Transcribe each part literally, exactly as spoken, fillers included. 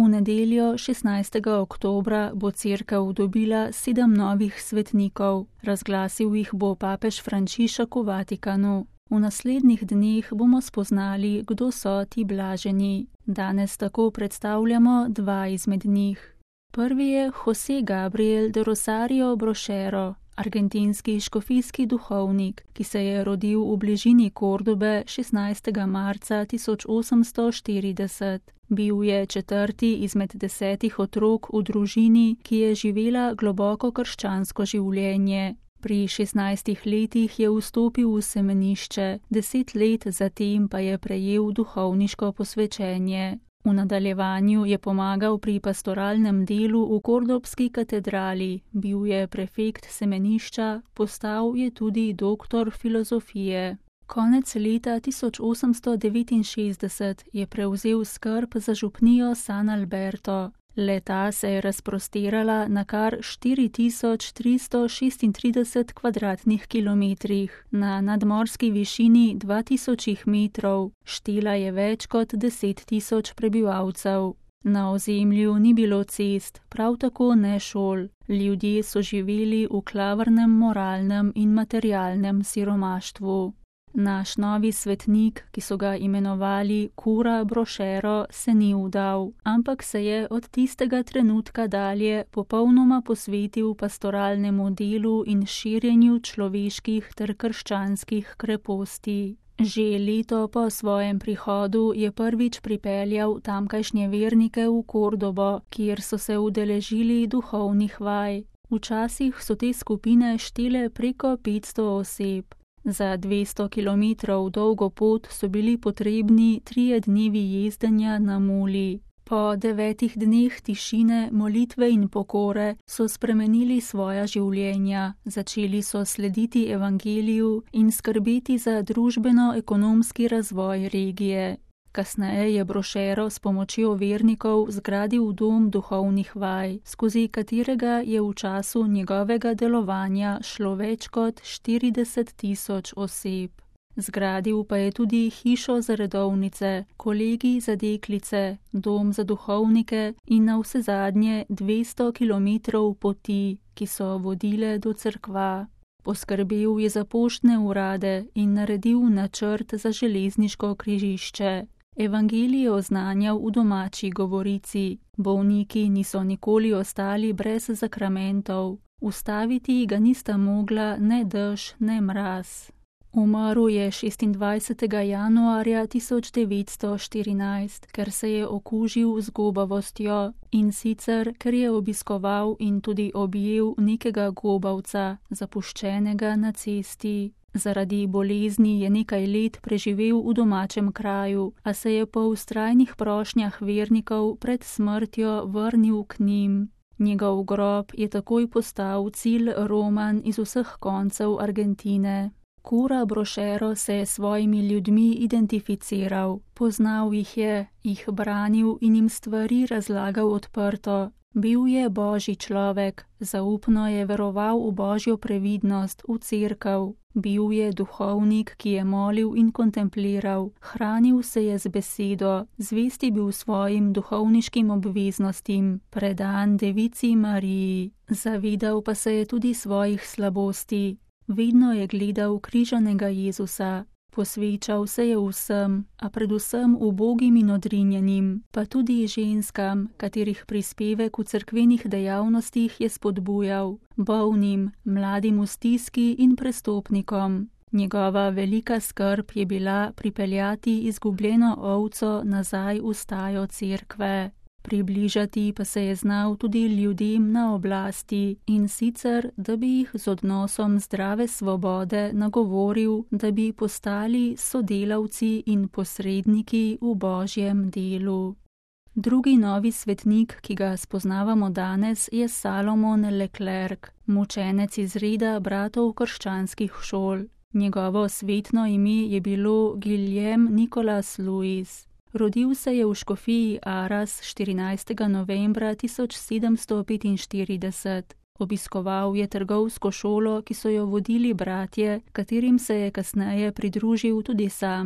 V nedeljo šestnajstega oktobra bo cerkev dobila sedem novih svetnikov, razglasil jih bo papež Frančišek v Vatikanu. V naslednjih dneh bomo spoznali, kdo so ti blaženi. Danes tako predstavljamo dva izmed njih. Prvi je José Gabriel de Rosario Brochero, argentinski škofijski duhovnik, ki se je rodil v bližini Kordobe šestnajstega marca tisoč osemsto štirideset. Bil je četrti izmed desetih otrok v družini, ki je živela globoko krščansko življenje. Pri šestnajstih letih je vstopil v semenišče, deset let zatem pa je prejel duhovniško posvečenje. V nadaljevanju je pomagal pri pastoralnem delu v kordobski katedrali, bil je prefekt semenišča, postal je tudi doktor filozofije. Konec leta tisoč osemsto devetinšestdeset je prevzel skrb za župnijo San Alberto. Le-ta se je razprostirala na kar štiri tisoč tristo šestintrideset kvadratnih kilometrih, na nadmorski višini dva tisoč metrov, štela je več kot deset tisoč prebivalcev. Na ozemlju ni bilo cest, prav tako ne šol. Ljudje so živeli v klavrnem moralnem in materialnem siromaštvu. Naš novi svetnik, ki so ga imenovali Cura Brochero, se ni vdal, ampak se je od tistega trenutka dalje popolnoma posvetil pastoralnemu delu in širjenju človeških ter krščanskih kreposti. Že leto po svojem prihodu je prvič pripeljal tamkajšnje vernike v Kordobo, kjer so se udeležili duhovnih vaj. Včasih so te skupine štele preko petsto oseb. Za dvesto kilometrov dolgo pot so bili potrebni trije dnevi jezdenja na muli. Po devetih dneh tišine, molitve in pokore so spremenili svoja življenja, začeli so slediti evangeliju in skrbeti za družbeno-ekonomski razvoj regije. Kasneje je Brochero s pomočjo vernikov zgradil dom duhovnih vaj, skozi katerega je v času njegovega delovanja šlo več kot štirideset tisoč oseb. Zgradil pa je tudi hišo za redovnice, kolegij za deklice, dom za duhovnike in navsezadnje dvesto kilometrov poti, ki so vodile do cerkva. Poskrbel je za poštne urade in naredil načrt za železniško križišče. Evangelij je oznanjal v domači govorici. Bolniki niso nikoli ostali brez zakramentov. Ustaviti ga nista mogla ne dež, ne mraz. Umrl je šestindvajsetega januarja tisoč devetsto štirinajst, ker se je okužil z gobavostjo, in sicer, ker je obiskoval in tudi objel nekega gobavca, zapuščenega na cesti. Zaradi bolezni je nekaj let preživel v domačem kraju, a se je po vztrajnih prošnjah vernikov pred smrtjo vrnil k njim. Njegov grob je takoj postal cilj romanj iz vseh koncev Argentine. Cura Brochero se je s svojimi ljudmi identificiral, poznal jih je, jih branil in jim stvari razlagal odprto. Bil je božji človek, zaupno je veroval v božjo previdnost, v cerkev. Bil je duhovnik, ki je molil in kontempliral, hranil se je z besedo, zvesti bil svojim duhovniškim obveznostim, predan devici Mariji. Zavedal pa se je tudi svojih slabosti. Vedno je gledal križanega Jezusa. Posvečal se je vsem, a predvsem ubogim in odrinjenim, pa tudi ženskam, katerih prispevek v cerkvenih dejavnostih je spodbujal, bolnim, mladim v stiski in prestopnikom. Njegova velika skrb je bila pripeljati izgubljeno ovco nazaj v stajo cerkve. Približati pa se je znal tudi ljudem na oblasti, in sicer, da bi jih z odnosom zdrave svobode nagovoril, da bi postali sodelavci in posredniki v božjem delu. Drugi novi svetnik, ki ga spoznavamo danes, je Salomon Leclerc, mučenec iz reda bratov krščanskih šol. Njegovo svetno ime je bilo Guillaume Nicolas Louis. Rodil se je v škofiji Aras štirinajstega novembra tisoč sedemsto petinštirideset. Obiskoval je trgovsko šolo, ki so jo vodili bratje, katerim se je kasneje pridružil tudi sam.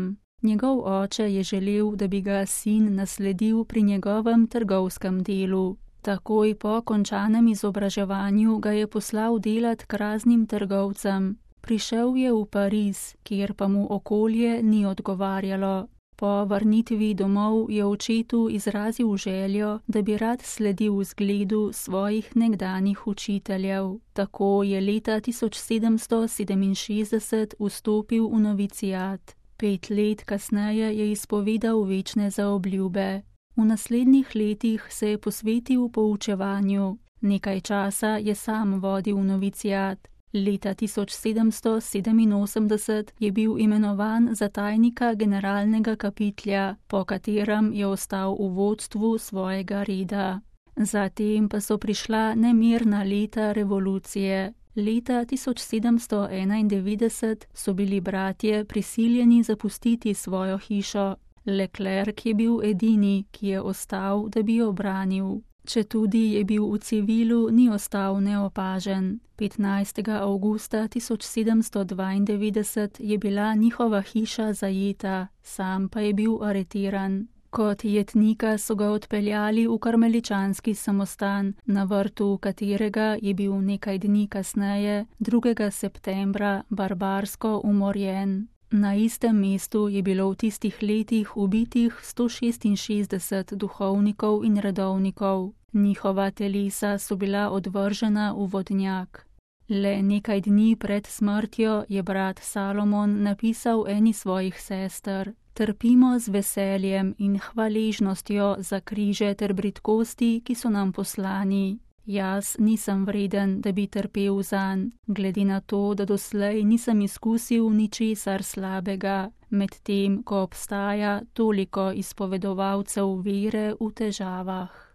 Njegov oče je želel, da bi ga sin nasledil pri njegovem trgovskem delu. Takoj po končanem izobraževanju ga je poslal delat k raznim trgovcem. Prišel je v Pariz, kjer pa mu okolje ni odgovarjalo. Po vrnitvi domov je očetu izrazil željo, da bi rad sledil zgledu svojih nekdanjih učiteljev. Tako je leta tisoč sedemsto sedeminšestdeset vstopil v noviciat. Pet let kasneje je izpovedal večne zaobljube. V naslednjih letih se je posvetil poučevanju. Nekaj časa je sam vodil noviciat. Leta tisoč sedemsto sedeminosemdeset je bil imenovan za tajnika generalnega kapitlja, po katerem je ostal v vodstvu svojega reda. Zatem pa so prišla nemirna leta revolucije. Leta tisoč sedemsto enaindevetdeset so bili bratje prisiljeni zapustiti svojo hišo. Leclerc je bil edini, ki je ostal, da bi jo branil. Četudi je bil v civilu, ni ostal neopažen. petnajstega avgusta tisoč sedemsto dvaindevetdeset je bila njihova hiša zajeta, sam pa je bil aretiran. Kot jetnika so ga odpeljali v karmeličanski samostan, na vrtu katerega je bil nekaj dni kasneje, drugega septembra, barbarsko umorjen. Na istem mestu je bilo v tistih letih ubitih sto šestinšestdeset duhovnikov in redovnikov. Njihova telesa so bila odvržena v vodnjak. Le nekaj dni pred smrtjo je brat Salomon napisal eni svojih sester: Trpimo z veseljem in hvaležnostjo za križe ter bridkosti, ki so nam poslani. Jaz nisem vreden, da bi trpel zanj, glede na to, da doslej nisem izkusil ničesar slabega, medtem ko obstaja toliko izpovedovalcev vere v težavah.